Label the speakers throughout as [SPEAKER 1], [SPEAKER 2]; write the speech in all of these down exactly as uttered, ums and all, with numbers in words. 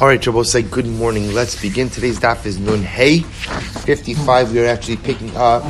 [SPEAKER 1] All right, Rabbi, say good morning. Let's begin. Today's daf is Nun Hey fifty-five. We are actually picking up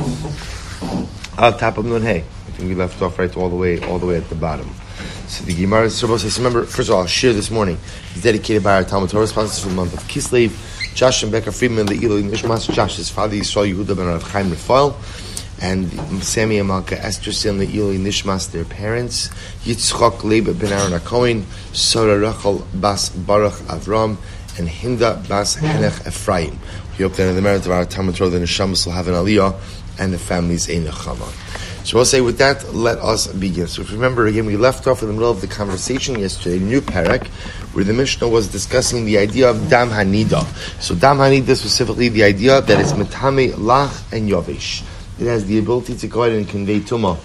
[SPEAKER 1] on top of Nun Hey. I think we left off right all the way, all the way at the bottom. So the Gemara is Rabbi says. Remember, first of all, Shir this morning is dedicated by our Talmud Torah sponsors for the month of Kislev. Josh and Becca Friedman, the Eloi Nishmas. Josh's father Yisrael Yehuda ben Rav Chaim Rafael. And Sammy and Malka Esther and the Eli Nishmas, their parents, Yitzchak Leib ben Aaron HaKohen, Sarah Rachel Bas Baruch Avram, and Hinda Bas Henech Ephraim. We hope that in the merit of our Talmud Torah, the Neshamas will have an Aliyah, and the families a Nechama. So we'll say with that, let us begin. So if you remember again, we left off in the middle of the conversation yesterday, new parak, where the Mishnah was discussing the idea of Dam Hanida. So Dam Hanida specifically the idea that it's Metame Lach and Yovesh. It has the ability to go ahead and convey tumah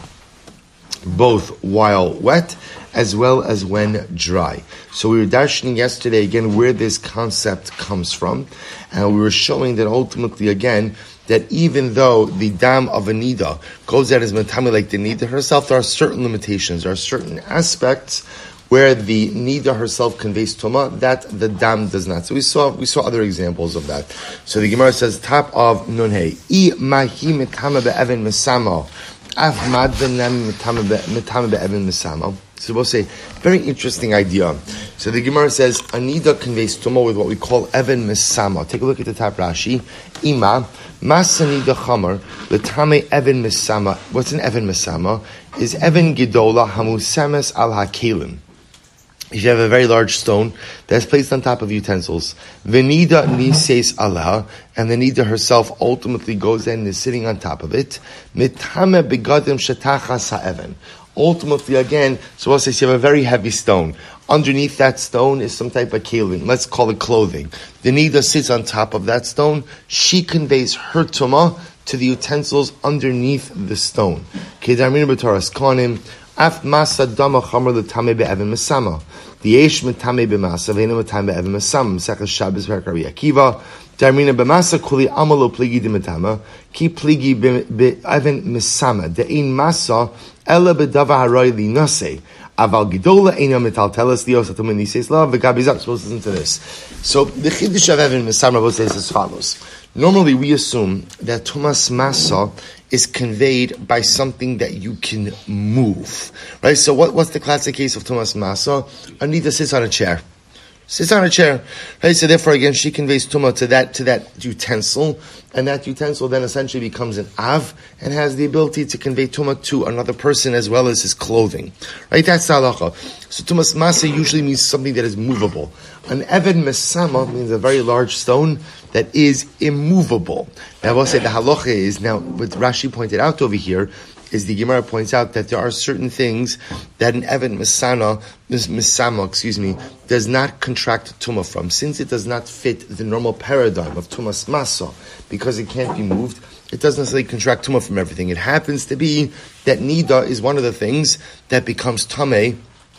[SPEAKER 1] both while wet as well as when dry. So we were darshaning yesterday again where this concept comes from, and we were showing that ultimately again that even though the dam of a nida goes out as metame like the nida herself, there are certain limitations, there are certain aspects where the nida herself conveys tumah that the dam does not. So we saw we saw other examples of that. So the Gemara says, top of Nun Hey, I mahi metame be'even mesamo, af mad v'nam metame be'even mesamo. So we'll say, very interesting idea. So the Gemara says, a nida conveys tumah with what we call even mesama. Take a look at the top Rashi. Ima masa nida chamar l'tame even mesama. What's an even mesama? Is even gedola hamusames al hakelim. If you have a very large stone that's placed on top of utensils, Venida nises Allah, and the Nida herself ultimately goes in and is sitting on top of it. Mitame begadim shetachas ha'even. Ultimately, again, so we'll say you have a very heavy stone. Underneath that stone is some type of kelim. Let's call it clothing. The Nida sits on top of that stone. She conveys her tumah to the utensils underneath the stone. Kedarmin b'toras konim. Af masa dama chamar l'tamei be'even mesama. The yesh metame b'masa v'ena metame be'even mesama. Sechas Shabbos Perak Rabbi Akiva. Darmina b'masa kuli amalo pligi d'metama. Ki pligi be'even mesama. De'in masa ela b'dava haroy li nase. Aval gidola eina metaltelas lios atum nises la v'gabizak. So let's listen to this. So the chiddush of evan mesama says as follows. Normally we assume that tumas masa is conveyed by something that you can move, right? So what, what's the classic case of tumas masa? Anita sits on a chair. Sits on a chair, right? So therefore, again, she conveys tumah to that to that utensil, and that utensil then essentially becomes an av and has the ability to convey tumah to another person as well as his clothing, right? That's the halacha. So tumas masa usually means something that is movable. An even mesama means a very large stone that is immovable. Now, I will say the halacha is now what Rashi pointed out over here. Is the Gemara points out that there are certain things that an even mesana, this mesama, excuse me, does not contract tumah from, since it does not fit the normal paradigm of tumas masa, because it can't be moved. It doesn't necessarily contract tumah from everything. It happens to be that nida is one of the things that becomes tameh.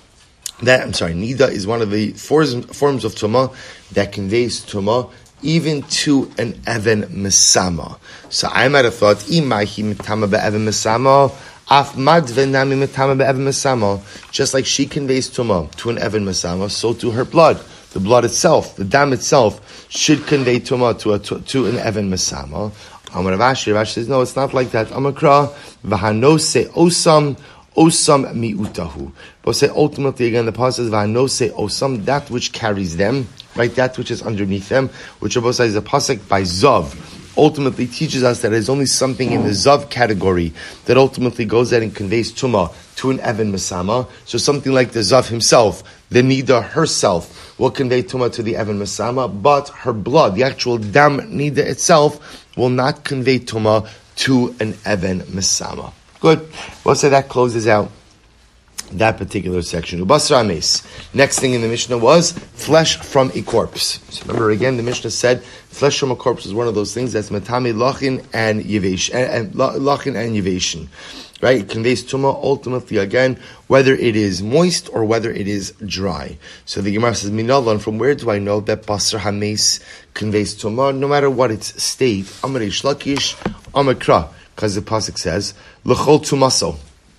[SPEAKER 1] That I'm sorry, nida is one of the forms forms of tumah that conveys tumah even to an even mesama. So I might have thought, imahi mitama be'even mesama, af mad v'nami mitama be'even mesama. Just like she conveys tumah to an even mesama, so to her blood. The blood itself, the dam itself, should convey tumah to a to, to an even mesama. Amar Rav Ashi, Rav Ashi says, no, it's not like that. Amakra v'hanose osam osam miutahu. But say ultimately again, the pasuk says v'hanose osam, that which carries them. Right, that which is underneath them, which Rabbi says is a pasuk by Zav, ultimately teaches us that there's only something in the Zav category that ultimately goes out and conveys tumah to an even mesama. So something like the Zav himself, the nida herself, will convey tumah to the even mesama, but her blood, the actual dam nida itself, will not convey tumah to an even mesama. Good. We'll say that closes out that particular section. Ubasra ames. Next thing in the Mishnah was flesh from a corpse. So remember again, the Mishnah said flesh from a corpse is one of those things that's matame lachin and yevesh, and lachin and yeveshin. Right? It conveys tumah ultimately again, whether it is moist or whether it is dry. So the Gemara says, Minalan, from where do I know that basra hames conveys tumah, no matter what its state? Amar Reish Lakish, Amakra, because the pasuk says, L'chol tumaso.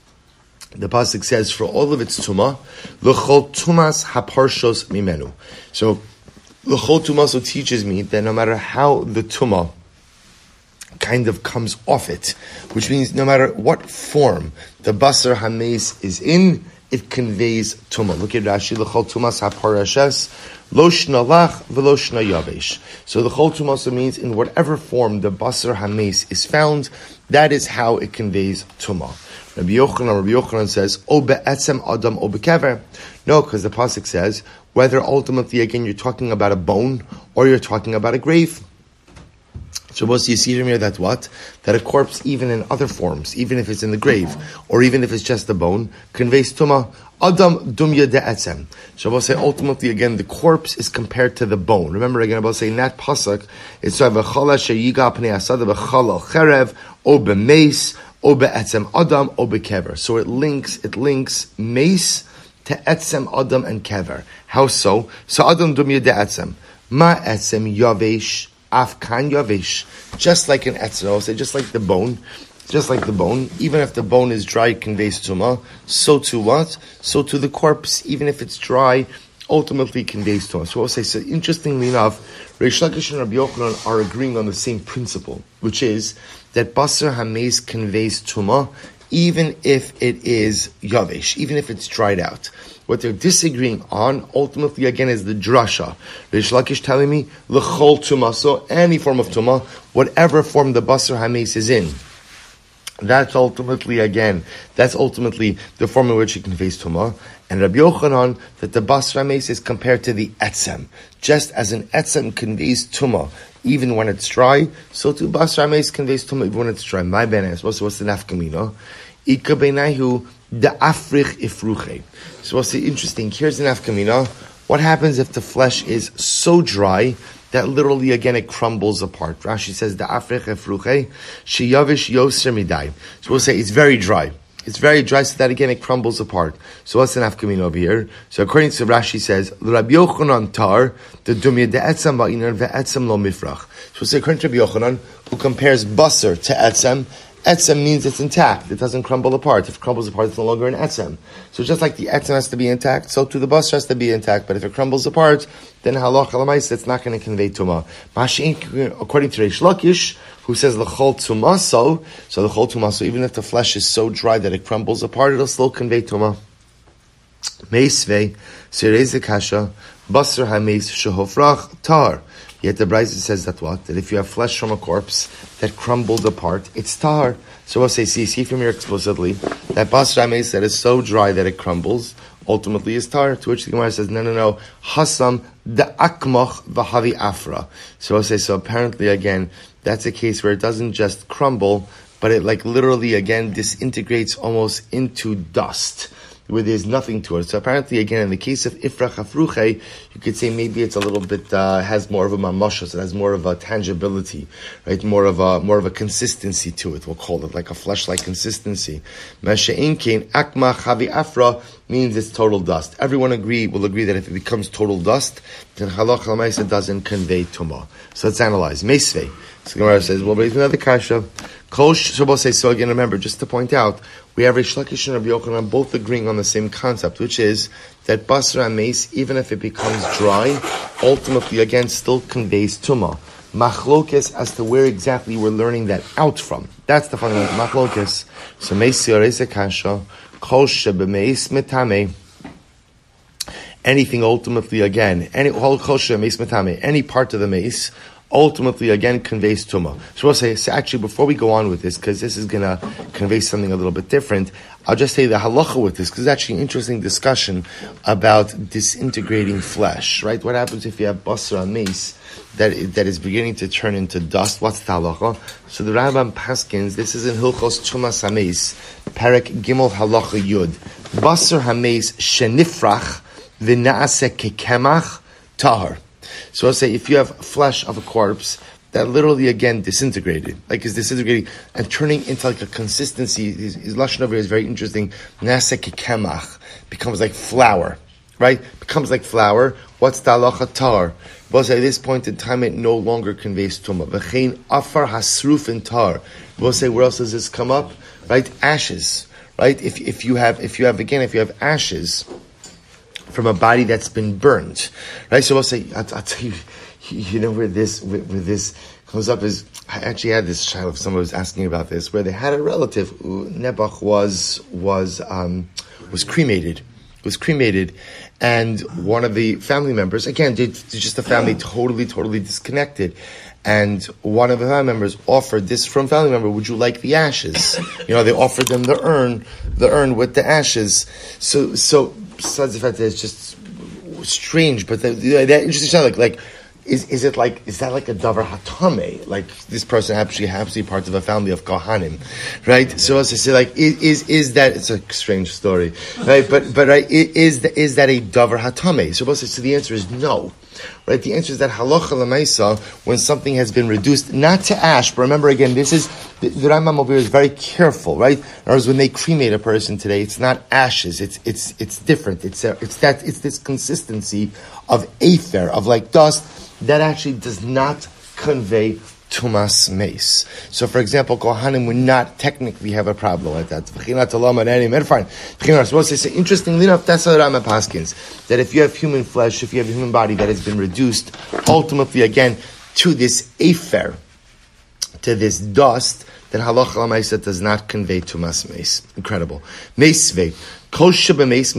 [SPEAKER 1] The pasuk says, for all of its tumah, l'chol tumas haparshos mimenu. So L'chol tumah also teaches me that no matter how the tumah kind of comes off it, which means no matter what form the basar hameis is in, it conveys tumah. Look at Rashi, l'chol tumas haparashes, lo shnalach v'lo shnayavesh. So the chol tumah also means in whatever form the basar hameis is found, that is how it conveys tumah. Rabbi Yochanan, Rabbi Yochanan says, O be'etzem adam o bekever. No, because the pasuk says, whether ultimately, again, you're talking about a bone or you're talking about a grave. So what you see from here that what? That a corpse, even in other forms, even if it's in the grave, or even if it's just a bone, conveys tumah. Adam dumya de'etzem. Shabbos say ultimately again the corpse is compared to the bone. Remember again about saying that pasuk, it's v'chala sheyiga pnei asada v'chala cherev o b'meis o be'etzem adam o bekever. So it links it links mace to etzem adam and kever. How so? So adam dumya de'etzem. Ma etzem yavesh. Afkan yavesh, just like an etzem, say just like the bone, just like the bone. Even if the bone is dry, it conveys tumah. So to what? So to the corpse, even if it's dry, ultimately conveys tumah. So I'll say. So interestingly enough, Reish Lakish and Rabbi Yochanan are agreeing on the same principle, which is that basar hameis conveys tumah, even if it is yavesh, even if it's dried out. What they're disagreeing on, ultimately, again, is the drasha. Reish Lakish telling me, l'chol tumah, so any form of tumah, whatever form the basar hameis is in, that's ultimately, again, that's ultimately the form in which it conveys tumah. And Rabbi Yochanan, that the basar hameis is compared to the etzem. Just as an etzem conveys tumah, even when it's dry, so too basar hameis conveys tumah even when it's dry. My ben what's the nafkamina? Ika beinahu the africh ifruche. So what's the interesting? Here's an nafkamina. What happens if the flesh is so dry that literally again it crumbles apart? Rashi says the africh ifruche sheyavish yoser midai. So we'll say it's very dry. It's very dry, so that again it crumbles apart. So what's an nafkamina over here? So according to Rashi says Rabbi Yochanan tar the dumya de'etzem ba'inar ve'etzem lo mifrach. So we'll say according to Rabbi Yochanan, who compares basar to etzem. Etzem means it's intact. It doesn't crumble apart. If it crumbles apart, it's no longer an etzem. So just like the etzem has to be intact, so too the basar has to be intact. But if it crumbles apart, then halach alamais, it's not going to convey tumah. According to Reish Lakish, who says l'chol tumah, so so l'chol tumah, so even if the flesh is so dry that it crumbles apart, it'll still convey tumah. Meisvei sirei zekasha basar hameis shehofrach tar. Yet the Brisa says that what? That if you have flesh from a corpse that crumbled apart, it's tar. So we'll say, see, see from here explicitly, that basar hameis that is so dry that it crumbles, ultimately is tar. To which the Gemara says, no, no, no, hasam the akmach v'havi afra. So we'll say, so apparently again, that's a case where it doesn't just crumble, but it like literally again disintegrates almost into dust, where there's nothing to it. So apparently, again, in the case of ifrach afruche, you could say maybe it's a little bit uh, has more of a mamashos, it has more of a tangibility, right? More of a more of a consistency to it. We'll call it like a flesh-like consistency. Masha'in kein akma chavi afra means it's total dust. Everyone agree will agree that if it becomes total dust, then halach l'maisa doesn't convey tumah. So let's analyze. Meisvei. So Gemara says, well, but it's another kasha. Kol Shabbos says, so again, remember, just to point out, we have Reish Lakish and Rabbi Yochanan both agreeing on the same concept, which is that basar hameis, even if it becomes dry, ultimately, again, still conveys tumah. Machlokes as to where exactly we're learning that out from. That's the fundamental machlokes. So meisi areza kasha, kol shebemeis metame. Anything ultimately, again, any kol shebemeis metame, any part of the mace, ultimately, again, conveys tumah. So we'll say, so actually, before we go on with this, because this is going to convey something a little bit different, I'll just say the halacha with this, because it's actually an interesting discussion about disintegrating flesh, right? What happens if you have basar hameis that that is beginning to turn into dust? What's the halacha? So the Rambam paskins, this is in Hilchos Tumas Hameis, Perek Gimel Halacha Yud. Basar hameis shenifrach v'naaseh kekemach tahar. So I'll say, if you have flesh of a corpse that literally, again, disintegrated, like is disintegrating and turning into like a consistency, his, his lashon over here is very interesting, nasa kekemach, becomes like flour, right? Becomes like flour. What's the halacha tar? Well, say at this point in time, it no longer conveys tumah. V'chein afar hasruf in tar. We'll say, where else does this come up? Right? Ashes, right? If if you have, if you have, again, if you have ashes, from a body that's been burned, right? So we'll say, I'll, I'll tell you, you know where this, where, where this comes up is, I actually had this child, someone was asking about this, where they had a relative who, Nebuch was, was, um, was cremated, was cremated, and one of the family members, again, did just a family totally, totally disconnected, and one of the family members offered this from family member, would you like the ashes? You know, they offered them the urn, the urn with the ashes. So, so, besides the fact that it's just strange, but the, the, that interesting, like, like, Is is it like is that like a davar hatame? Like this person actually happens to be part of a family of kohanim, right? So as I say, like is, is is that it's a strange story, right? But but right is the, is that a davar hatame? So so the answer is no, right? The answer is that halacha l'maisa, when something has been reduced not to ash, but remember again, this is the, the Rambam over here is very careful, right? Whereas when they cremate a person today, it's not ashes, it's it's it's different. It's a, it's that it's this consistency of aether, of like dust. That actually does not convey tumas meis. So, for example, kohanim would not technically have a problem with that. So, interestingly enough, that's what Rama paskins, that if you have human flesh, if you have a human body that has been reduced, ultimately, again, to this aether, to this dust, then halacha l'maisa does not convey tumas meis. Incredible. Meisvei. Listen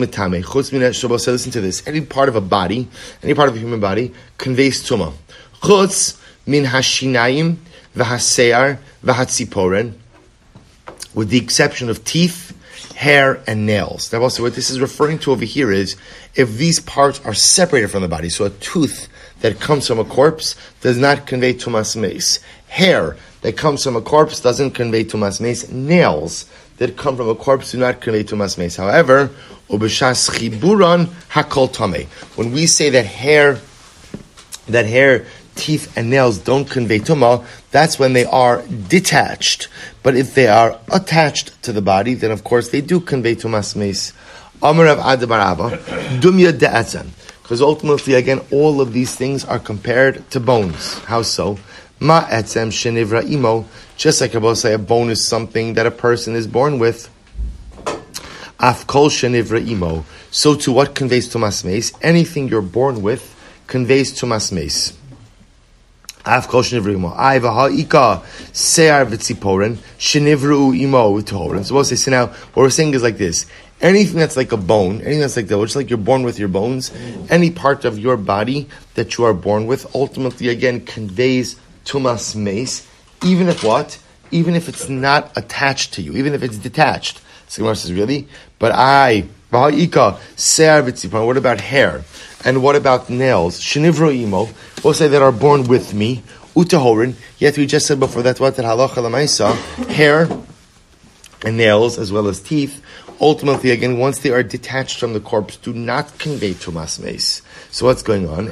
[SPEAKER 1] to this. Any part of a body, any part of a human body, conveys tumah. Chutz min hashinayim v'hasear v'hatziporen, with the exception of teeth, hair, and nails. Now, also, what this is referring to over here is if these parts are separated from the body. So, a tooth that comes from a corpse does not convey tumas meis. Hair that comes from a corpse doesn't convey tumas meis. Nails that come from a corpse do not convey tumas meis. However, ubeshas chiburan hakol tameh. When we say that hair, that hair, teeth, and nails don't convey tumah, that's when they are detached. But if they are attached to the body, then of course they do convey tumas meis. Amar Rav Ada bar Abba, dumya de'atzan. Because ultimately, again, all of these things are compared to bones. How so? Ma etzem shenivra imo. Just like I say, a bone is something that a person is born with. Af kol shenivra imo. So to what conveys tumas meis? Anything you're born with conveys tumas meis. Af kol shenivra imo. Ay v'ha'ika se'ar v'tziporen shenivru imo v'toren. So we'll say, so now, what we're saying is like this. Anything that's like a bone, anything that's like that, which is like you're born with your bones, any part of your body that you are born with, ultimately, again, conveys tumas meis, even if what? Even if it's not attached to you, even if it's detached. So Gemara says, really? But I, v'ha'ika, se'ar v'tziporen, what about hair? And what about nails? Shenivro imo, we'll say that are born with me, utahorin, yet we just said before, that's what, that halacha l'maisa, hair and nails, as well as teeth, ultimately, again, once they are detached from the corpse, do not convey tumas meis. So what's going on?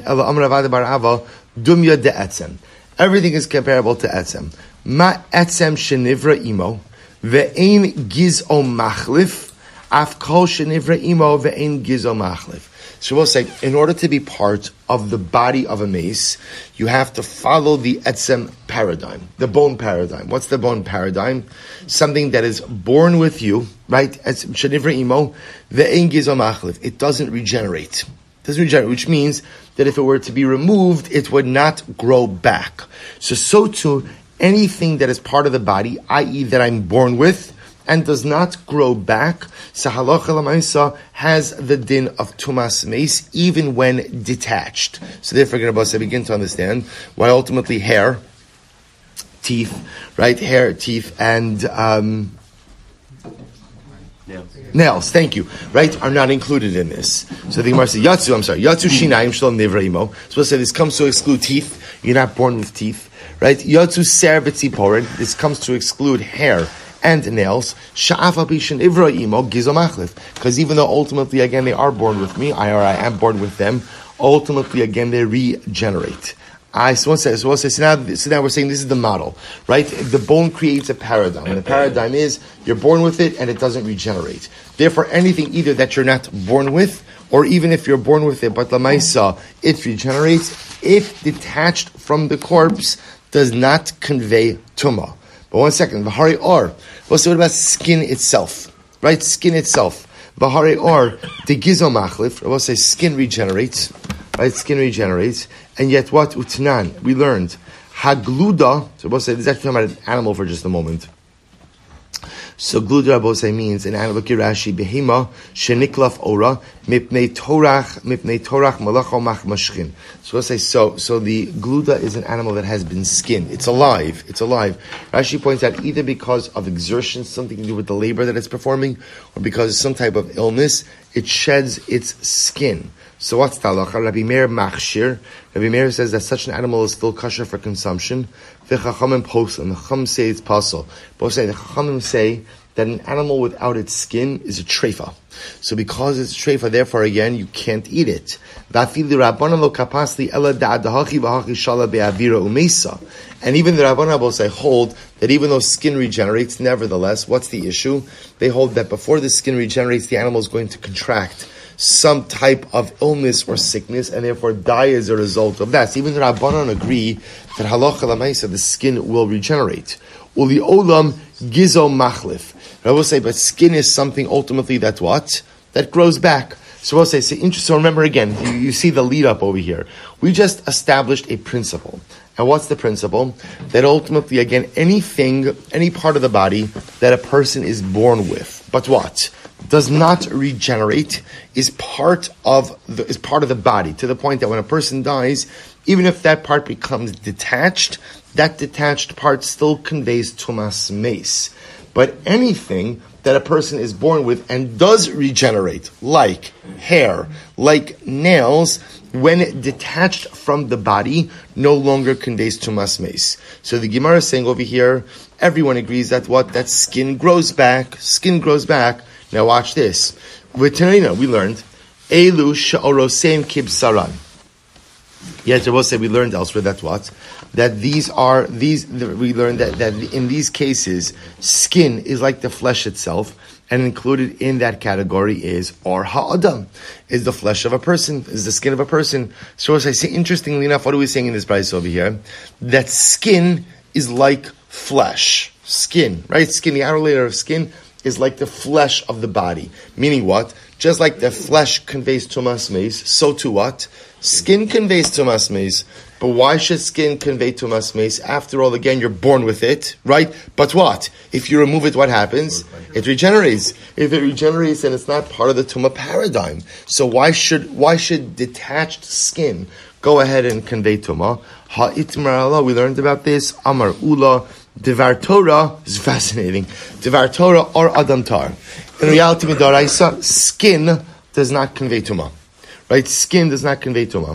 [SPEAKER 1] Everything is comparable to etzem. Ma etzem shenivra imo ve'ein gizo machlif af kol shenivra imo ve'ein gizo machlif. So we'll say, in order to be part of the body of a mace, you have to follow the etzem paradigm, the bone paradigm. What's the bone paradigm? Something that is born with you, right? Shenivra imo ve'ein gizo machlif. It doesn't regenerate. It doesn't regenerate, which means that if it were to be removed, it would not grow back. So, so too, anything that is part of the body, that is that I'm born with, and does not grow back, so halacha l'maisa has the din of tumas meis, even when detached. So therefore, we're going to begin to understand why ultimately hair, teeth, right? Hair, teeth, and um, nails. Nails, thank you, right, are not included in this. So the Gemara says, Yatsu, I'm sorry, Yatsu shinayim shalom nivraimo. So we'll say this comes to exclude teeth. You're not born with teeth, right? Yatsu ser v'tziporen. This comes to exclude hair and nails. Sha'afa bishin ivra imo gizo machlif. Because even though ultimately, again, they are born with me, I or I am born with them, ultimately, again, they regenerate. I so, so, so, so, now, so now we're saying this is the model, right? The bone creates a paradigm, and the paradigm is you're born with it and it doesn't regenerate. Therefore, anything either that you're not born with, or even if you're born with it, but lamaisa, it regenerates, if detached from the corpse, does not convey tumah. But one second, v'hari or. Well, so what about skin itself, right? Skin itself. Bahare or the gizo machlif. Rabbi say skin regenerates, right? Skin regenerates, and yet what utnan we learned hagluda. So Rabbi say this is actually talking about an animal for just a moment. So gluda Rabosai means an animal. Rashi behema sheniklaf ora mipnei torach mipnei torach malacho mach mashchin. So let's say so. So the gluda is an animal that has been skinned. It's alive. It's alive. Rashi points out either because of exertion, something to do with the labor that it's performing, or because of some type of illness, it sheds its skin. So what's the halacha? Rabbi Meir machshir. Rabbi Meir says that such an animal is still kosher for consumption. The Chachamim posel. The Chachamim say it's pasul. Both say the Chachamim say that an animal without its skin is a treifa. So because it's a treifa, therefore again you can't eat it. And even the Rabbanan both say hold that even though skin regenerates, nevertheless, what's the issue? They hold that before the skin regenerates, the animal is going to contract some type of illness or sickness, and therefore die as a result of that. So even the Rabbanan agree that halacha l'maisa, the skin will regenerate. Uli olam gizo machlif. I will say, but skin is something ultimately that what? That grows back. So we'll say, so, so remember again, you, you see the lead up over here. We just established a principle. And what's the principle? That ultimately, again, anything, any part of the body that a person is born with, but what? Does not regenerate, is part of the, is part of the body, to the point that when a person dies, even if that part becomes detached, that detached part still conveys tumas meis. But anything that a person is born with and does regenerate, like hair, like nails, when detached from the body, no longer conveys tumas meis. So the Gemara is saying over here, everyone agrees that what? That skin grows back, skin grows back. Now watch this. With Tanina, we learned, Elu sha'orosem kibsaran. Yes, I will say we learned elsewhere that what? That these are, these, we learned that, that in these cases, skin is like the flesh itself, and included in that category is or ha'adam, is the flesh of a person, is the skin of a person. So as I say, interestingly enough, what are we saying in this price over here? That skin is like flesh. Skin, right? Skin, the outer layer of skin is like the flesh of the body. Meaning what? Just like the flesh conveys tumas meis, so to what? Skin conveys tumas meis. But why should skin convey tumas meis? After all, again, you're born with it, right? But what? If you remove it, what happens? It regenerates. If it regenerates, then it's not part of the tumah paradigm. So why should why should detached skin go ahead and convey tumah? Ha'itmar Allah, we learned about this. Amar Ula. Devar Torah is fascinating. Devar Torah or Adam Tar. In reality, midaraisa, skin does not convey tumah. Right? Skin does not convey tumah.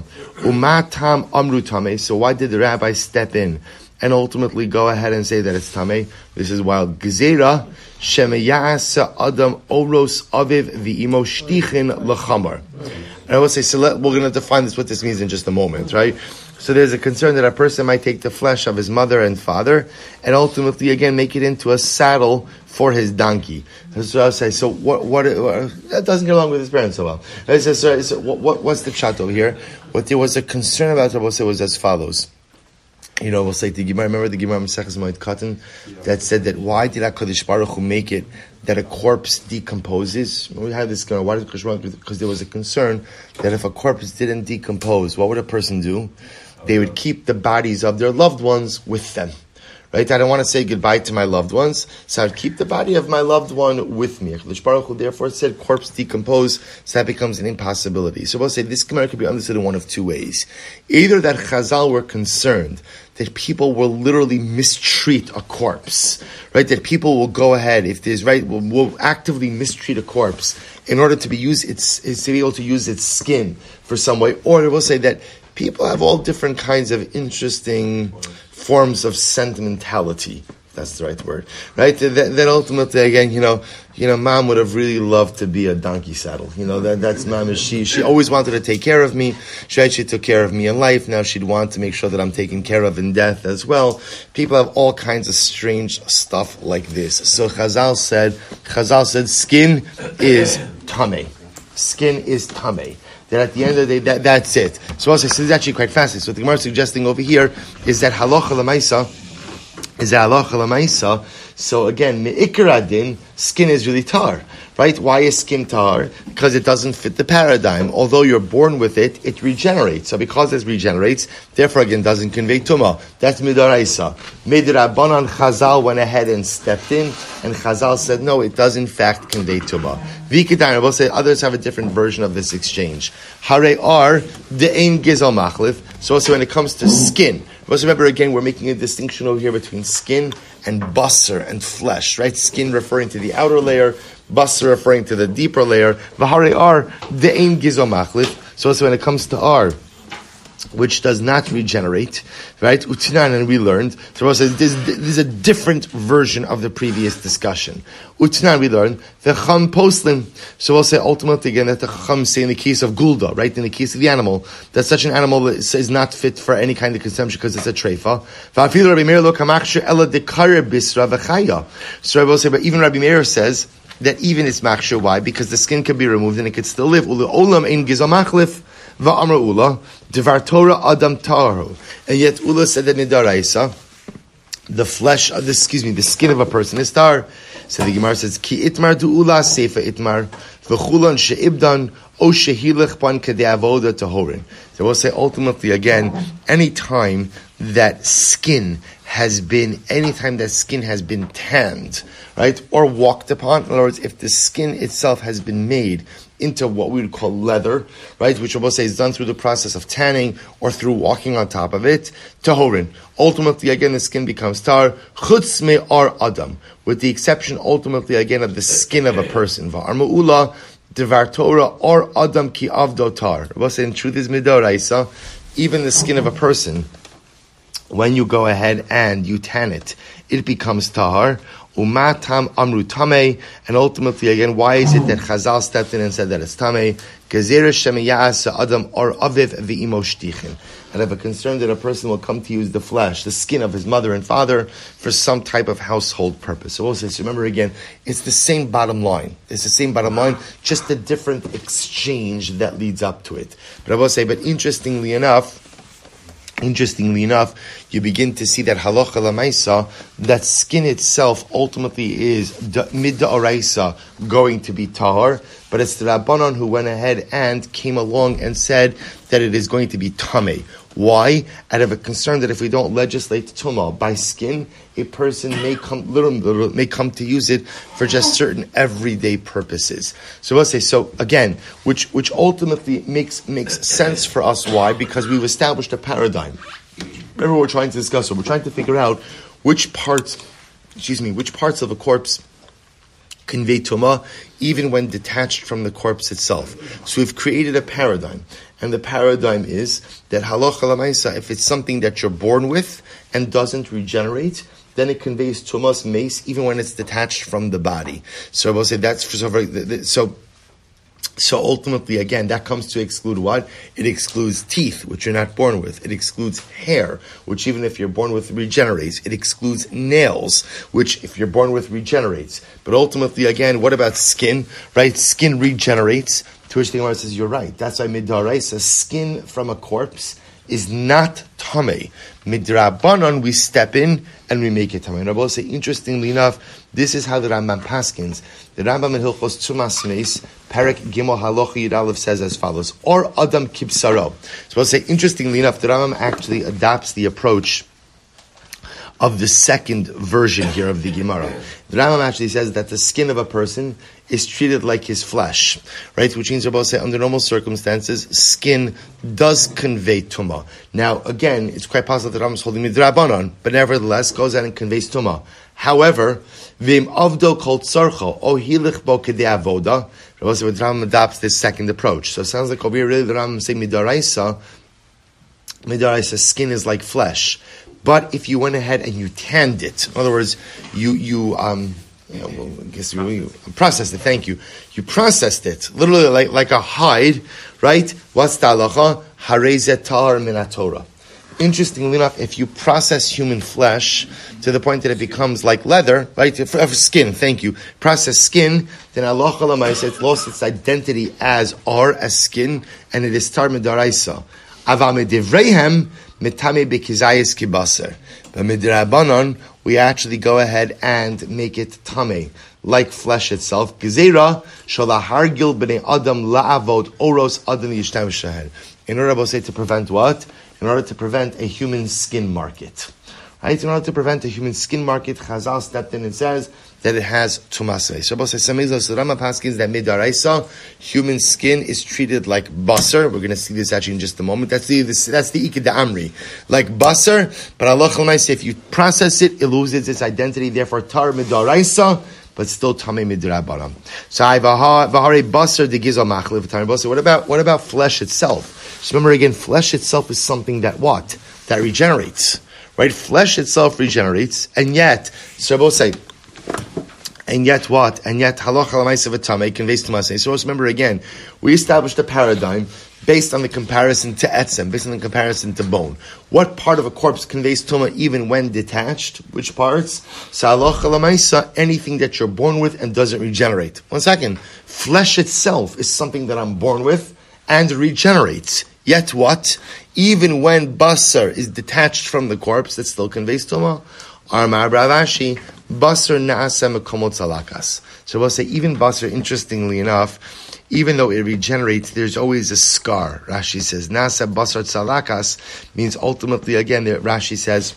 [SPEAKER 1] Umatam amru tameh. So why did the rabbi step in and ultimately go ahead and say that it's tameh? This is wild. Gezerah shemeyasa adam oros aviv v'imo shtichin lechamar. And I will say, so let, we're going to define this, what this means in just a moment, right? So there's a concern that a person might take the flesh of his mother and father and ultimately, again, make it into a saddle for his donkey. So I'll say, so what, what, what that doesn't get along with his parents so well. I say, so, so what, what, what's the chat over here? What there was a concern about, I will say, was as follows. You know, we'll say the Gemara, remember the Gemara Maseches Moed Katan that said that why did HaKadosh Baruch Hu make it that a corpse decomposes? We had this Gemara, why did HaKadosh Baruch Hu? Because there was a concern that if a corpse didn't decompose, what would a person do? They would keep the bodies of their loved ones with them. Right? I don't want to say goodbye to my loved ones, so I'd keep the body of my loved one with me. HaKadosh Baruch Hu therefore said corpse decompose, so that becomes an impossibility. So we'll say this Gemara could be understood in one of two ways. Either that Chazal were concerned that people will literally mistreat a corpse, right? That people will go ahead, if there's right, will, will actively mistreat a corpse in order to be use its, to be able to use its skin for some way. Or they will say that people have all different kinds of interesting forms of sentimentality. If that's the right word, right? That, that ultimately, again, you know, you know, mom would have really loved to be a donkey saddle. You know, that that's mom. She she always wanted to take care of me. She actually took care of me in life. Now she'd want to make sure that I'm taken care of in death as well. People have all kinds of strange stuff like this. So Chazal said, Chazal said, skin is tameh. Skin is tameh. That at the end of the day, that, that's it. So also, so this is actually quite fascinating. So what the Gemara is suggesting over here is that halacha l'maisa, is that halacha l'maisa, So again, me'ikar adin, skin is really tar. Right? Why is skin tar? Because it doesn't fit the paradigm. Although you're born with it, it regenerates. So because it regenerates, therefore again doesn't convey tumah. That's midaraisa. Midrabanan, Chazal went ahead and stepped in, and Chazal said, no, it does in fact convey tumah. V'kidayin, we'll say others have a different version of this exchange. Hare ar de'ein gizal machlif. So also when it comes to skin, let's remember again, we're making a distinction over here between skin and basar and flesh, right? Skin referring to the outer layer, basar referring to the deeper layer. V'hare ar de'ein gizal machlif. So also when it comes to ar, which does not regenerate, right? Utinan, and we learned. So also this is a different version of the previous discussion. Utinan, we learned the chum poslim. So we'll say ultimately again that the chum say in the case of gulda, right, in the case of the animal, that such an animal is, is not fit for any kind of consumption because it's a treifa. So I will say, but even Rabbi Meir says that even it's machshir. Why? Because the skin can be removed and it could still live. Olam ein gizal machlif. Va'amra Ula, Devar Torah Adam Taru. And yet Ula said that Nidaraisa, the flesh of the, excuse me, the skin of a person is tar. So the Gemara says, Ki itmar du Ula seifa itmar, v'chulan she'ibdan, o shehilech pan kede'avoda tahorin. So we'll say ultimately again, any time that skin has been, any time that skin has been tanned, right, or walked upon, in other words, if the skin itself has been made into what we would call leather, right, which we'll say is done through the process of tanning or through walking on top of it, tahorin. Ultimately, again, the skin becomes tar, chutz me'ar adam, with the exception, ultimately, again, of the skin of a person. Va'arma ula, devar Torah, or adam ki avdo tar. We'll say in truth is midoraisa, even the skin of a person, when you go ahead and you tan it, it becomes tahar. Umatam amru tamei, and ultimately again, why is it that Chazal stepped in and said that it's tamei? Gezerah shemiyas adam or aviv v'imo shtichin. And I have a concern that a person will come to use the flesh, the skin of his mother and father, for some type of household purpose. So also, so remember again, it's the same bottom line. It's the same bottom line, just a different exchange that leads up to it. But I will say, but interestingly enough, Interestingly enough, you begin to see that halacha lamaisa, that skin itself ultimately is mid da'oraisa going to be tahar, but it's the Rabbanon who went ahead and came along and said that it is going to be tamei. Why? Out of a concern that if we don't legislate tumah by skin, a person may come literally may come to use it for just certain everyday purposes. So let's say so again, which which ultimately makes makes sense for us. Why? Because we've established a paradigm. Remember what we're trying to discuss. So we're trying to figure out which parts, excuse me, which parts of a corpse convey tumah, even when detached from the corpse itself. So we've created a paradigm, and the paradigm is that halacha l'maisa, if it's something that you're born with and doesn't regenerate, then it conveys tumas mace, even when it's detached from the body. So I will say that's for so. so So ultimately, again, that comes to exclude what? It excludes teeth, which you're not born with. It excludes hair, which even if you're born with regenerates. It excludes nails, which if you're born with regenerates. But ultimately, again, what about skin? Right? Skin regenerates. To which the Gemara says, you're right. That's why midraisa, skin from a corpse is not tamei. Midrabanan, we step in and we make it tamei. And I will say, interestingly enough, this is how the Rambam paskins. The Rambam in Hilchos Tumas Meis, Perek Gimel Halacha Yud Aleph says as follows: Or Adam Kibsaro. So I'll say, interestingly enough, the Rambam actually adopts the approach of the second version here of the Gemara. The Rambam actually says that the skin of a person is treated like his flesh, right? Which means, Rabbi say, under normal circumstances, skin does convey tumah. Now, again, it's quite possible that Rambam is holding midrabanan, but nevertheless goes out and conveys tumah. However, v'im avdo kol tzarcho o hilich bo kedei avoda. Rabbi say, the Rambam adopts this second approach. So it sounds like over here, really, the Rambam saying midaraisa, midaraisa, skin is like flesh. But if you went ahead and you tanned it, in other words, you you um, you know, well, I guess you, you processed it. Thank you. You processed it, literally like like a hide, right? What's the halacha? Harei tar min haTorah. Interestingly enough, if you process human flesh to the point that it becomes like leather, right? For skin, thank you. Process skin, then halacha l'maisa, it's lost its identity as ar, as skin, and it is tar midaraisa. Aval medivreihem mitame b'kizayis kibaser. But midrabanan, we actually go ahead and make it tame, like flesh itself. Gezerah shalahargil b'nei adam la'avod oros adam yishtam shahed. In order, to say, to prevent what? In order to prevent a human skin market. Right? In order to prevent a human skin market, Chazal stepped in and says that it has tumas veis. Rabbi says, so Rama paskins that midaraisa, human skin is treated like basar. We're going to see this actually in just a moment. That's the this, that's the ikad amri, like basar. But Allah Chalamayis, if you process it, it loses its identity. Therefore, tar midaraisa, but still tamei midrabanan. So I v'hare basar de gizal machlif tamei basar. What about what about flesh itself? So remember again, flesh itself is something that what that regenerates. Right, flesh itself regenerates, and yet, so both say, and yet what? And yet, halacha l'maisa v'tamei conveys to us. So remember again, we established a paradigm based on the comparison to etzem, based on the comparison to bone. What part of a corpse conveys tuma even when detached? Which parts? So halacha l'maisa, anything that you're born with and doesn't regenerate. One second, flesh itself is something that I'm born with and regenerates. Yet what? Even when basar is detached from the corpse, that still conveys tuma. Armar Bravashi, basar naasa mekomot salakas. So we'll say even basar, interestingly enough, even though it regenerates, there's always a scar. Rashi says, naasa basar salakas means ultimately, again, Rashi says,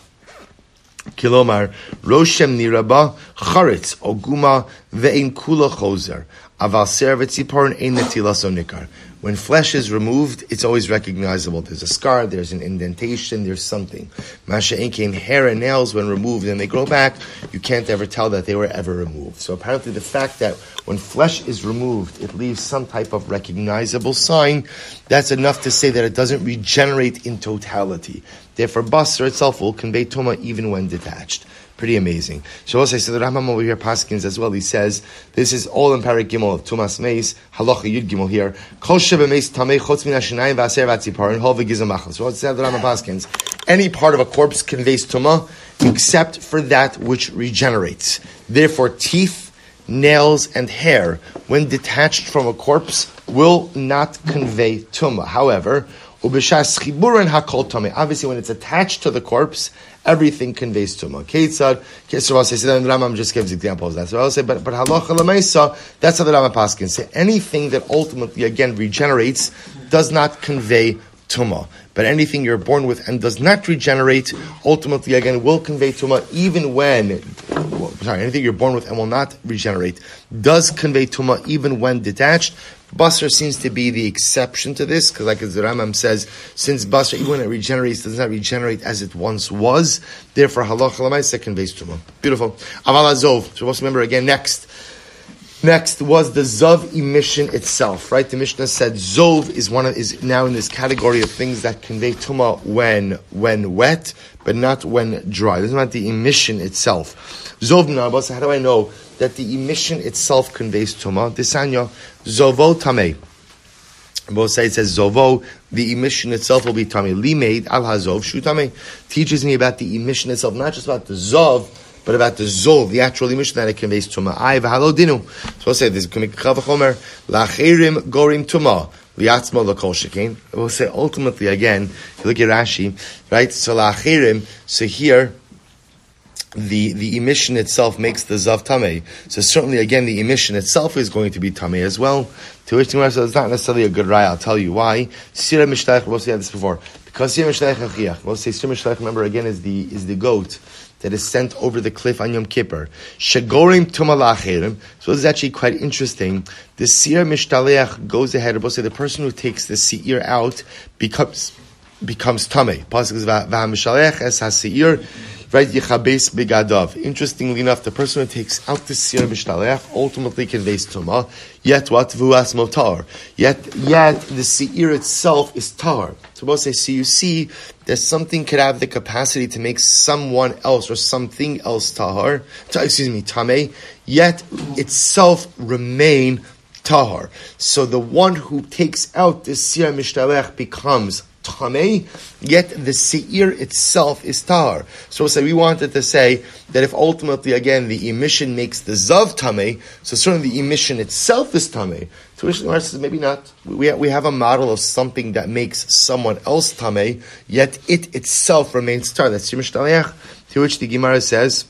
[SPEAKER 1] Kilomar, Roshem niraba, charetz, oguma, ve'in kula chozer. Aval servet ziporn ein netilas onikar. When flesh is removed, it's always recognizable. There's a scar, there's an indentation, there's something. Masha inkein, hair and nails, when removed and they grow back, you can't ever tell that they were ever removed. So apparently the fact that when flesh is removed, it leaves some type of recognizable sign, that's enough to say that it doesn't regenerate in totality. Therefore, basar itself will convey tuma even when detached. Pretty amazing. So also, so the Rambam over here, Paskins as well, he says, this is all in Parak Gimel of Tumas Meis, Halacha Yud Gimel here, Kol Sheva Meis Tamei Chotz Min HaShinayim V'Aser V'Atziparin Hol V'Gizam Machal. So what's that, the Rambam Paskins? Any part of a corpse conveys Tuma, except for that which regenerates. Therefore, teeth, nails, and hair, when detached from a corpse, will not convey Tuma. However, Obviously, when it's attached to the corpse, everything conveys tuma. Ketzad, so say, then the Rambam just gives examples of that. So I'll say, but but halacha l'meisa, that's how the Rambam Paskin say. Anything that ultimately again regenerates does not convey tuma. But anything you're born with and does not regenerate, ultimately again will convey tuma, even when. Well, sorry, anything you're born with and will not regenerate does convey tuma, even when detached. Basar seems to be the exception to this, because like as the Rambam says, since Basar, even when it regenerates, does not regenerate as it once was, therefore halacha l'maisa conveys tuma. Beautiful. Aval azov. So let's remember again, next. Next was the Zov emission itself, right? The Mishnah said Zov is one of, is now in this category of things that convey tuma when, when wet, but not when dry. This is not the emission itself. Zov narbas, how do I know that the emission itself conveys tuma? Disanya, Zovo tamei. Both sides says Zovo, the emission itself will be tamei. Li made al hazov shu tamei. Teaches me about the emission itself, not just about the Zov, but about the Zov, the actual emission that it conveys tuma. I v'halo dinu. So I'll say this, Chavachomer, lacherim gorim tuma. Liatzmo l'kol shekein. We'll say ultimately again, if you look at Rashi, right? So lacherim, so here, The the emission itself makes the zav tamei. So certainly, again, the emission itself is going to be tamei as well. To which the it's not necessarily a good raya. I'll tell you why. Sira mishtayich. We'll say this before. Because sira mishtayich achiach. We'll say sira mishtayich. Remember again, is the is the goat that is sent over the cliff on Yom Kippur. Shegorim tuma lacherim. So this is actually quite interesting. The sira mishtayich goes ahead. We'll say the person who takes the seir out becomes becomes tamei. Pasuk is v'hamishalech es haseir. Right, Yechabes Bigadav. Interestingly enough, the person who takes out the Sir Mishtaleach ultimately conveys Tumah. Yet what? Vuas Motar. Yet, yet the Seir itself is Tar. So both say, so you see that something could have the capacity to make someone else or something else Tahar, excuse me, Tameh, yet itself remain Tahar. So the one who takes out the Sir Mishtaleach becomes tamei, yet the seir itself is tahar. So we'll say we wanted to say that if ultimately, again, the emission makes the zav tamei, so certainly the emission itself is tamei. So which the says maybe not. We we have a model of something that makes someone else tamei, yet it itself remains tahar. That's Shemish Taliach. To which the Gemara says,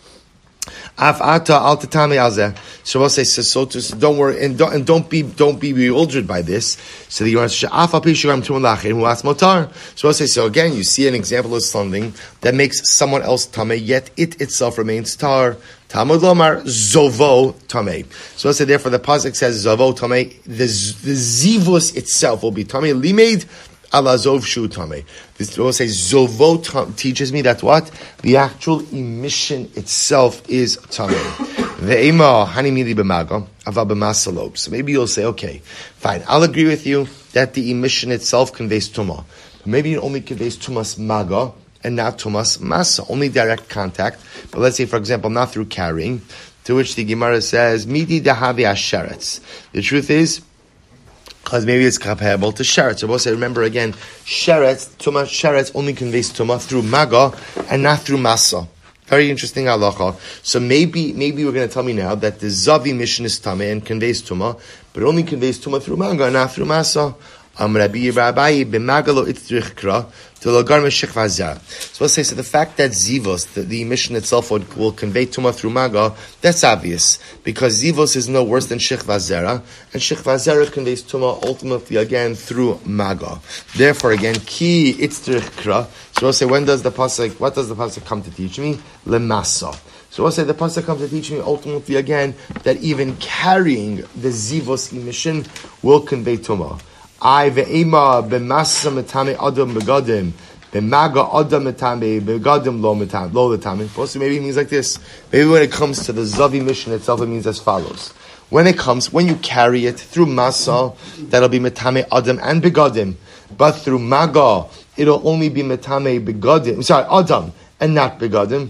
[SPEAKER 1] Af ata al tatami alzeh. So we'll say, so, so, so don't worry, and don't, and don't be, don't be bewildered by this. So the Gemara says, Af al pi shugam tuman lachin hu as motar. So we'll say, so again, you see an example of something that makes someone else tamei, yet it itself remains tar. Talmud lomar zovo tamei. So we'll say, therefore, the pasuk says zovo tamei. The the zivus itself will be tamei limeid. Alazov shu tamei. This will say zovo tam, teaches me that what the actual emission itself is tamei. Ve'ema hanimili b'maga ava b'masalob. So maybe you'll say, okay, fine, I'll agree with you that the emission itself conveys tuma. Maybe it only conveys tumas maga and not tumas masa, only direct contact. But let's say, for example, not through carrying. To which the Gemara says, midi dahavi asheretz. The truth is, because maybe it's comparable to sheretz. So we'll say, remember again, sheretz, tuma, sheretz only conveys tuma through maga and not through masa. Very interesting halacha. So maybe, maybe we're going to tell me now that the zavi mission is tameh and conveys tuma, but only conveys tuma through maga and not through masa. Am Rabbi Rabbi b'magalo itrich kra to logar meshich vazera. So let's say, so the fact that zivos, the, the emission itself will, will convey tuma through maga, that's obvious because zivos is no worse than shich vazera, and shich vazera conveys tuma ultimately again through maga. Therefore, again, ki itrich kra. So we'll say, when does the pasuk? What does the pasuk come to teach me? Lemasa. So we'll say the pasuk comes to teach me ultimately again that even carrying the zivos emission will convey tuma. I ve'ema b'masa metame adam begadim b'maga adam metame begadim lo metame lo metame. Also, maybe it means like this. Maybe when it comes to the zavi mission itself, it means as follows. When it comes, when you carry it through masa, that'll be metame adam and begadim. But through maga, it'll only be metame begadim. Sorry, adam and not begadim.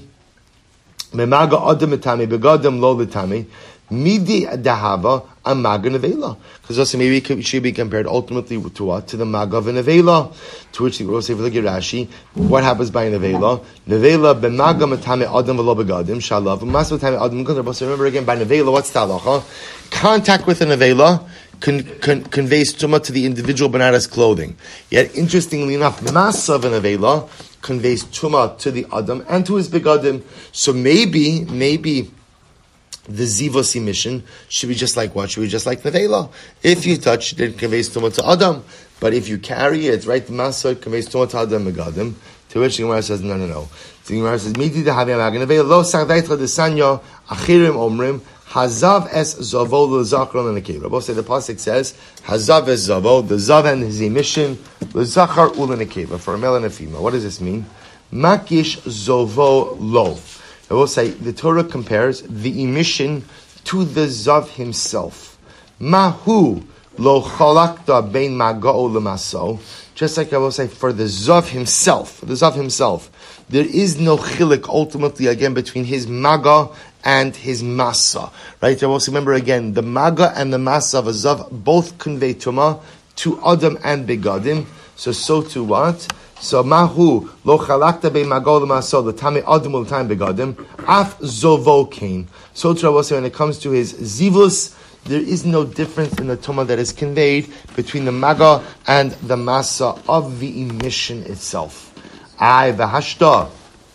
[SPEAKER 1] B'maga adam metame begadim lo metame. Midi dahava a maga nevela, because also maybe it should be compared ultimately to what, to the maga of a nevela. To which the will say for the Girashi, what happens by a nevela? Nevela b'maga matame adam v'lo begadim shalav mas matame adam begadim. So remember again by nevela, what's the halacha? Contact with a nevela con, con, conveys tuma to the individual bananas clothing. Yet interestingly enough, masa of a nevela conveys tuma to the adam and to his begadim. So maybe, maybe. The zivos emission should be just like what? Should be just like nevela. If you touch it, it conveys tuma to adam. But if you carry it, right, the masa conveys tuma to adam megadim. To which the Gemara says, no, no, no. The Gemara says, midi dehavi amaga nevela lo sagdaitra desanya achirim omrim hazav es zavo lezachar lenekeva. Both say the pasuk says hazav es zavo, the zav and his emission lezachar ulenekeva for a male and a female. What does this mean? Makish zovo lo. I will say the Torah compares the emission to the zav himself. Mahu lo chalakta bein magao lemaso. Just like I will say for the zav himself, the zav himself, there is no chilik ultimately again between his maga and his masa. Right? I will say, remember again, the maga and the masa of a zav both convey tuma to adam and begadim. So so to what? So mahu lo chalakta be magol maso the tame adam will time begadim af zovo kain. So to say when it comes to his zivus, there is no difference in the tuma that is conveyed between the maga and the masa of the emission itself. Ay v'hashta,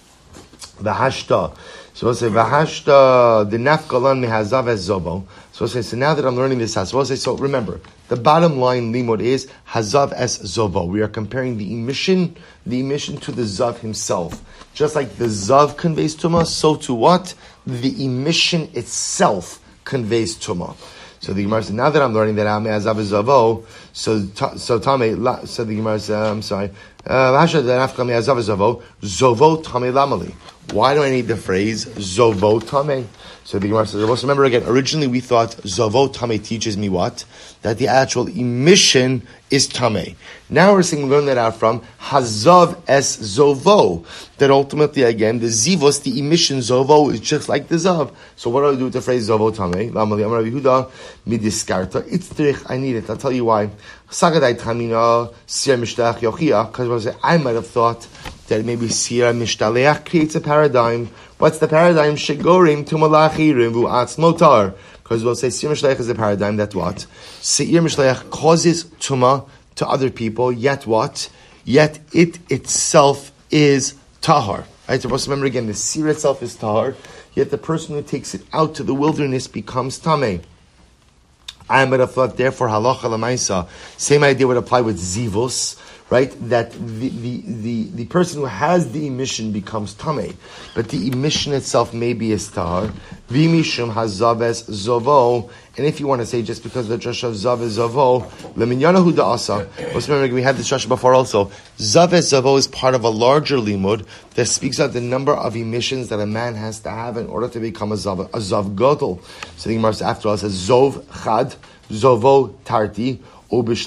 [SPEAKER 1] v'hashta. So we'll say v'hashta the nafkalan mehazav as zobo. So we'll say, so now that I'm learning this, so we'll say, so remember, the bottom line limud is hazav es zovo. We are comparing the emission, the emission to the zav himself. Just like the zav conveys tuma, so to what? The emission itself conveys tuma. So the Gemara says, now that I'm learning that I'm hazav es zovo, so so tame, so the Gemara says, I'm sorry, uh, zovo tame lamali. Why do I need the phrase Zovo Tameh? So the Gemara says, also remember again, originally we thought Zovo Tameh teaches me what? That the actual emission is Tameh. Now we're saying we learn that out from Hazav es Zovo. That ultimately again, the Zivos, the emission Zovo is just like the Zav. So what do I do with the phrase Zovo Tameh? Lamali Amar Yehuda midiskarta. It's trich, I need it. I'll tell you why. Sagadai Tamina Sir Mishtach Yochia. Because I might have thought that maybe Sir Mishtaleach creates a paradigm. What's the paradigm? Shegorim to malachirim vu'atz motar. Because we'll say Seir Mishleach is a paradigm that what? Seir Mishleach causes tuma to other people, yet what? Yet it itself is tahar. Right? So remember again, the Seir itself is tahar, yet the person who takes it out to the wilderness becomes tameh. I might have thought, therefore, halacha l'maisa, same idea would apply with zivos, right? That the, the, the, the person who has the emission becomes tameh, but the emission itself maybe is tahar. V'mishum hazaves zovo, and if you want to say just because the drush of zav is zovo, leminyanahu da'asa. Let's remember we had this drush before also. Zav es zovo is part of a larger limud that speaks of the number of emissions that a man has to have in order to become a zav, a zav gadol. So the Gemara after all says zov chad, zovo tarti. And by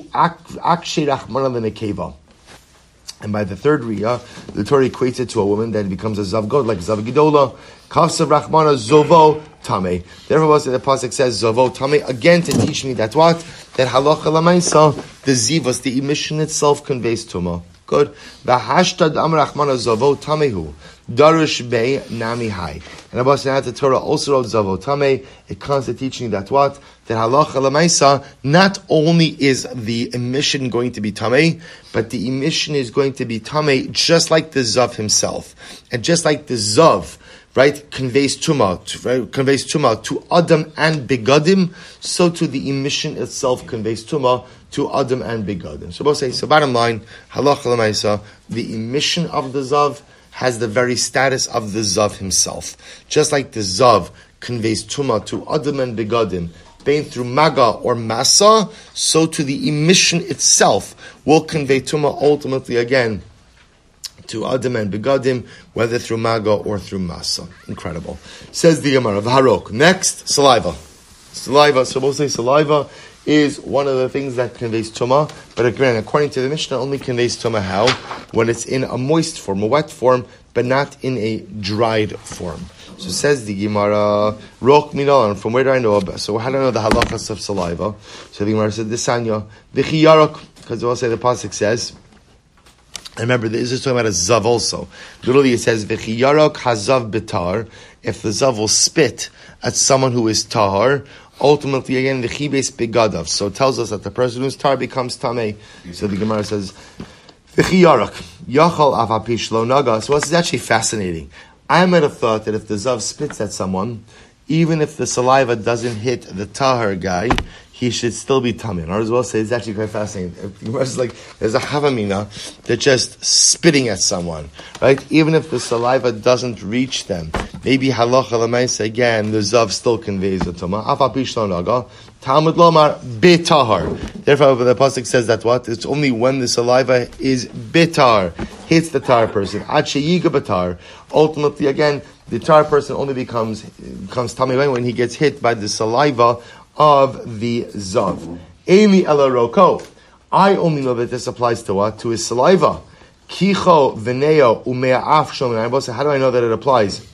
[SPEAKER 1] the third riyah, the Torah equates it to a woman that becomes a zav god, like zav gidola, kafsav rachmana zovo tameh. Therefore, the pasuk says zovo tameh again to teach me that what that halacha lamaisa, the zivas, the emission itself conveys tuma. Good. V'hashtad am rachmana zovo tamehu darush bei nami hai. And Abba said the Torah also wrote zovo tameh. It comes to teaching that what that halacha lamaisa, not only is the emission going to be tameh, but the emission is going to be tameh just like the zav himself, and just like the zav, right, conveys tuma, right, conveys tuma to Adam and begadim, so to the emission itself conveys tuma to Adam and begadim. So both say, so bottom line, halacha lamaisa, the emission of the zav has the very status of the zav himself, just like the zav conveys tuma to Adam and begadim, being through maga or masa, so to the emission itself will convey tuma ultimately again to Adam and begadim, whether through maga or through masa. Incredible. Says the Gemara of Harok. Next, saliva. Saliva. So we'll say saliva is one of the things that conveys tuma, but again, according to the Mishnah, only conveys tuma how? When it's in a moist form, a wet form, but not in a dried form. So says the Gemara, Rok Minon, from where do I know about? So how do I know the halachas of saliva? So the Gemara said, Desanya, V'chi Yarok, because we'll say the pasuk says, and remember, this is talking about a zav also. Literally it says, V'chi Yarok hazav bitar, if the zav will spit at someone who is tahar, ultimately again, the chibes begadav. So it tells us that the person who's tahar becomes tameh. So the Gemara says, V'chi Yarok, Yachal avapish lo naga. So this is actually fascinating. I might have thought that if the zav spits at someone, even if the saliva doesn't hit the tahar guy, he should still be tameh. Or as well say, it's actually quite fascinating. It's like there's a havamina that just spitting at someone, right? Even if the saliva doesn't reach them, maybe halacha l'maisa again, the zav still conveys the tuma. Afapish lo naga. Talmud lomar betahar. Therefore, the pasuk says that what? It's only when the saliva is bitar, hits the tar person. Ad sheyiga batar. Ultimately, again, the tar person only becomes becomes tamei when he gets hit by the saliva of the zav. Amy ela roko. I only know that this applies to what? To his saliva. Kicho v'neo ume'af shom. How do I know that it applies?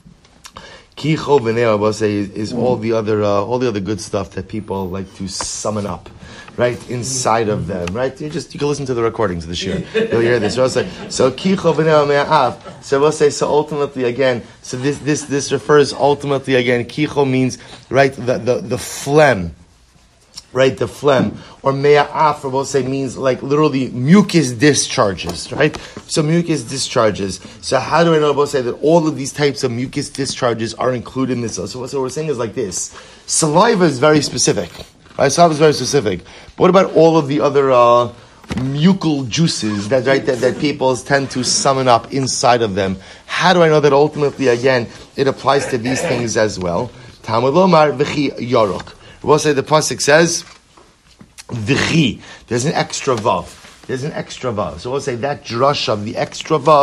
[SPEAKER 1] Kicho v'neo is, is all the other uh, all the other good stuff that people like to summon up, right, inside of them, right? You just you can listen to the recordings of the shir. You'll hear this. So so kicho v'neo me'af. So we'll say so ultimately again. So this this this refers ultimately again. Kicho means right the the, the phlegm. Right, the phlegm, or me'af, we'll say means like literally mucus discharges, right? So mucus discharges. So how do I know? We'll say that all of these types of mucus discharges are included in this. So, so what we're saying is like this: saliva is very specific, right? Saliva is very specific. But what about all of the other uh, mucal juices that right that, that people tend to summon up inside of them? How do I know that ultimately, again, it applies to these things as well? Talmud lomar v'chi yarok. We'll say the pasuk says, "V'chi." There's an extra vav. There's an extra vav. So we'll say that drush of the extra vav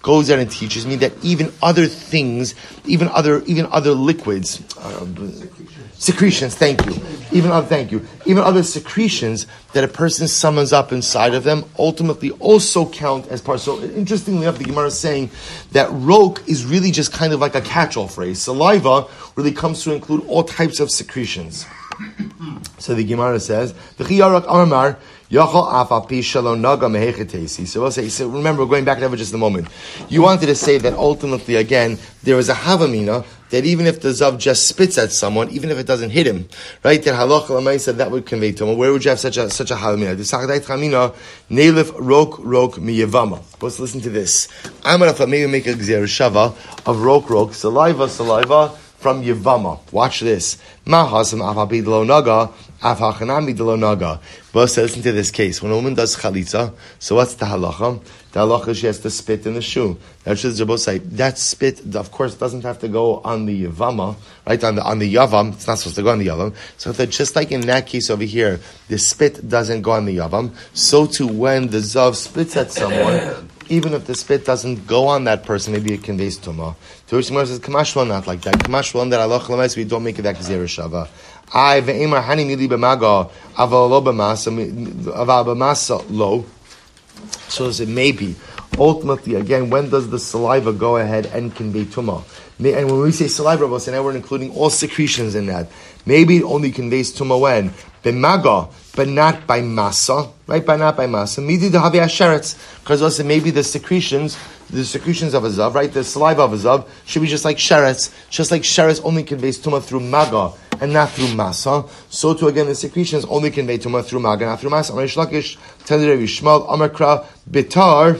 [SPEAKER 1] goes there and teaches me that even other things, even other, even other liquids, uh, secretions. Thank you. Even other, thank you. Even other secretions that a person summons up inside of them ultimately also count as part. So interestingly enough, the Gemara is saying that rok is really just kind of like a catch-all phrase. Saliva really comes to include all types of secretions. So the Gemara says, "V'chiyarak amar yachol afapi shalom naga mehechetesi." So we'll say. So remember, we're going back to just a moment. You wanted to say that ultimately, again, there is a havamina that even if the zav just spits at someone, even if it doesn't hit him, right? That halacha l'maisa that would convey to him. Where would you have such a such a havamina? The sachadait chamina neilif rok rok miyavama. Let's listen to this. I'm gonna maybe make a gzer shava of rok rok saliva saliva from Yavama. Watch this. Mahasam afabi delo naga, afachanami delo naga. But listen to this case. When a woman does chalitza, so what's the halacha? The halacha is she has to spit in the shoe. That's just both say that spit, of course, doesn't have to go on the Yavama, right? On the on the Yavam. It's not supposed to go on the Yavam. So that just like in that case over here, the spit doesn't go on the Yavam. So too when the Zav spits at someone, even if the spit doesn't go on that person, maybe it conveys tumah. To which the Gemara says, "Kamashwan not like that. Kamashwan that Allah chalamayis we don't make it that gzera shava. I ve'emar hani mili b'maga aval lo b'masa aval b'masa lo." So it may be ultimately again when does the saliva go ahead and convey tumah? And when we say saliva, we'll say now we're including all secretions in that. Maybe it only conveys tumah when b'maga, but not by masa, right? But not by masa. Midi dehavi asheretz, because also maybe the secretions, the secretions of a zav, right? The saliva of a zav should be just like sheretz, just like sheretz only conveys tumah through maga and not through masa. So too again, the secretions only convey tumah through maga, not through masa. Amar Shlakish, Tadre Yishmael, Amarkra, bitar,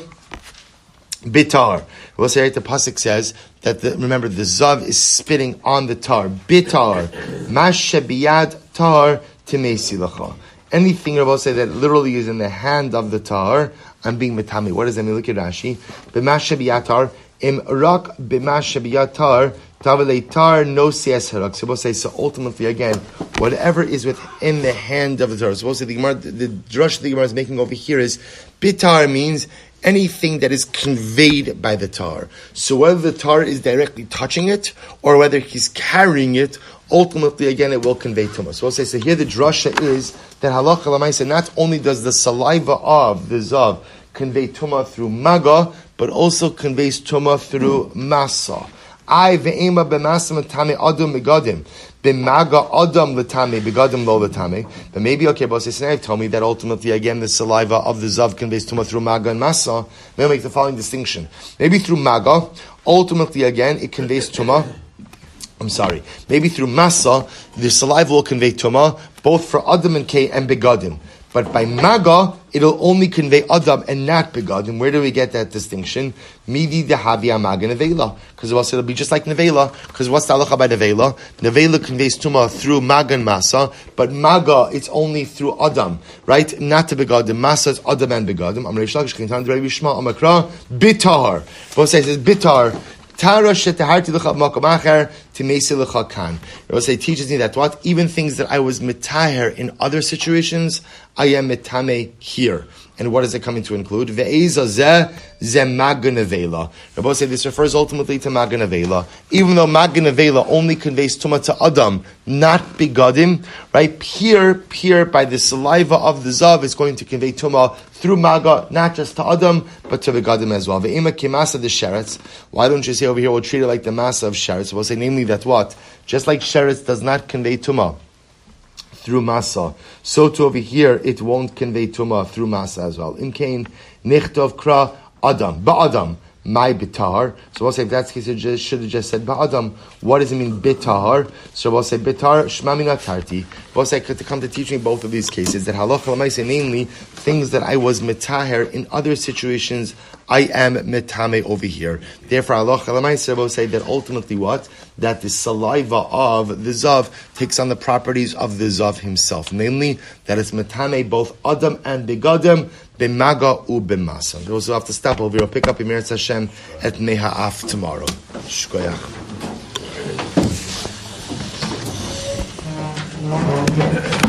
[SPEAKER 1] bitar. We'll say right, the pasuk says that the, remember the zav is spitting on the tar. Bitar, mash biyad tar timesi lacha. Anything I will say that literally is in the hand of the tar, I'm being metami. What does that mean? Look at Rashi. B'masha biyatar im rak b'masha biyatar tavalei tar no sias harak. So we'll say so. Ultimately, again, whatever is within the hand of the tar. So we'll say the Gemara, the, the drush the Gemara is making over here is bitar means anything that is conveyed by the tar. So whether the tar is directly touching it or whether he's carrying it, ultimately, again, it will convey tumah. So we'll say, so here the drasha is that halacha l'maisa, not only does the saliva of the zav convey tumah through maga, but also conveys tumah through masa. I ve'ema b'masa m'tame adam megadim. B'maga adam l'tame, begadim lo l'tame. But maybe, okay, but so now tell me that ultimately, again, the saliva of the zav conveys tumah through maga and masa. Maybe make the following distinction. Maybe through maga, ultimately, again, it conveys tumah. I'm sorry. Maybe through masa, the saliva will convey tumah, both for adam and k and begadim. But by maga, it'll only convey adam and not begadim. Where do we get that distinction? Midi dehavi maga nevela. Because it'll be just like nevela. Because what's the halacha by nevela? Nevela conveys tumah through maga and masa, but maga, it's only through adam, right? Not to begadim. Masa is adam and begadim. Amar Yishlakish Kintan Dre Bishma Amakra bitar. Both says it's bitar. Tara shetaharti l'cha makom acher timesi l'cha kan. Rabbi teaches me that what even things that I was mitaher in other situations, I am mitame here. And what does it come to include? Ve'eza zeh zeh maganavela. Rabbi say this refers ultimately to maganavela. Even though maganavela only conveys tumah to adam, not begadim, right? Here, here by the saliva of the zav is going to convey tumah through maga, not just to adam, but to begadim as well. Ve'ema kimasa de sheretz. Why don't you say over here we'll treat it like the masa of sheretz? We'll say namely that what? Just like sheretz does not convey tumah through masa, so to over here it won't convey tumah through masa as well. In Cain, nichtov kra adam, ba'adam, my bitar. So we'll say if that's the case, it just, should have just said ba'adam. What does it mean bitar? So we'll say bitar shmamina tarti. We'll say to come to teach me both of these cases that halacha l'maisa, namely things that I was mitaher in other situations, I am mitame over here. Therefore, halacha l'maisa will say that ultimately what? That the saliva of the zav takes on the properties of the zav himself. Namely, that it's mitame both adam and begadim, b'maga u b'masa. Those who have to stop over here, pick up Emirat Hashem at Meha'af tomorrow. Shkoyach.